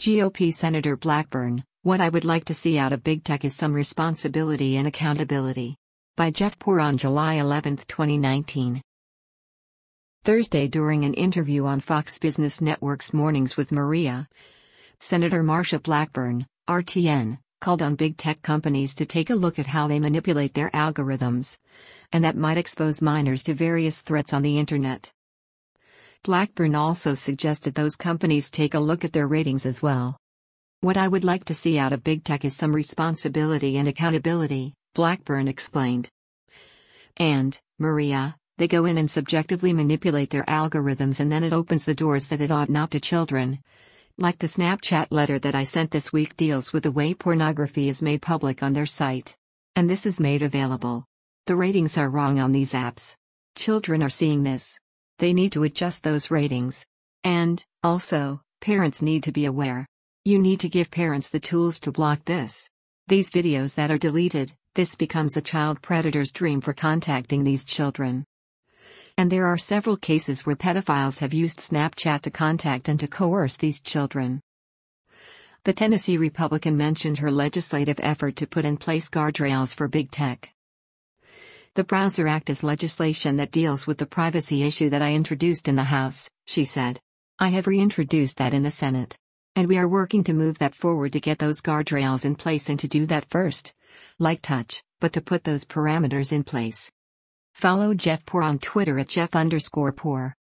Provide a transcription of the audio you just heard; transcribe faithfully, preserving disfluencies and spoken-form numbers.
G O P Senator Blackburn, what I would like to see out of big tech is some responsibility and accountability. By Jeff Poor on July eleventh, twenty nineteen. Thursday, during an interview on Fox Business Network's Mornings with Maria, Senator Marsha Blackburn, R T N, called on big tech companies to take a look at how they manipulate their algorithms, and that might expose minors to various threats on the internet. Blackburn also suggested those companies take a look at their ratings as well. What I would like to see out of big tech is some responsibility and accountability, Blackburn explained. And, Maria, they go in and subjectively manipulate their algorithms, and then it opens the doors that it ought not to children. Like the Snapchat letter that I sent this week deals with the way pornography is made public on their site. And this is made available. The ratings are wrong on these apps. Children are seeing this. They need to adjust those ratings. And, also, parents need to be aware. You need to give parents the tools to block this. These videos that are deleted, this becomes a child predator's dream for contacting these children. And there are several cases where pedophiles have used Snapchat to contact and to coerce these children. The Tennessee Republican mentioned her legislative effort to put in place guardrails for big tech. The Browser Act is legislation that deals with the privacy issue that I introduced in the House, she said. I have reintroduced that in the Senate. And we are working to move that forward to get those guardrails in place, and to do that first, like touch, but to put those parameters in place. Follow Jeff Poor on Twitter at Jeff underscore Poor.